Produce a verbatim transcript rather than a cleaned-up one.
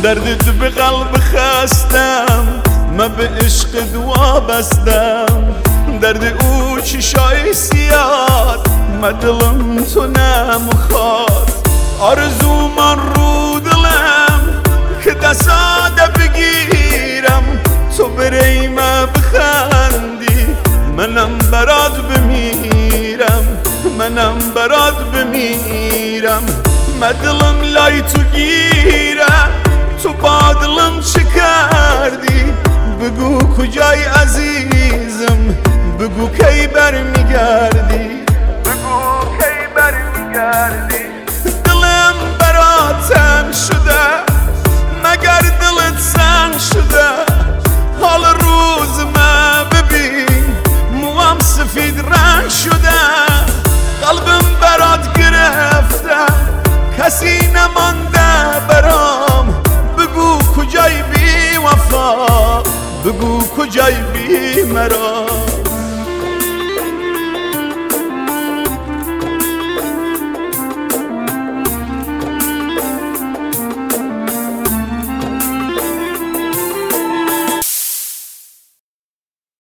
دردت به قلب خستم، من به عشق دعا بستم. درد او چشای سیاد، من دلم تو نمیخواد. آرزو من رو دلم که دستات بگیرم، تو برای من بخندی، منم برات بمیرم، منم برات بمیرم. من دلم لای تو گیره، تو با دلم چه کردی؟ بگو کجای عزیزم، بگو کی برمیگردی، بگو کی برمیگردی. دلم برات تنگ شده، مگر دلت سنگ شده؟ حال روز من ببین، موام سفید رنگ شده. قلبم برات گرفته، کسی نمانده برام. بگو کجای بی وفا، بگو کجای بی مرا.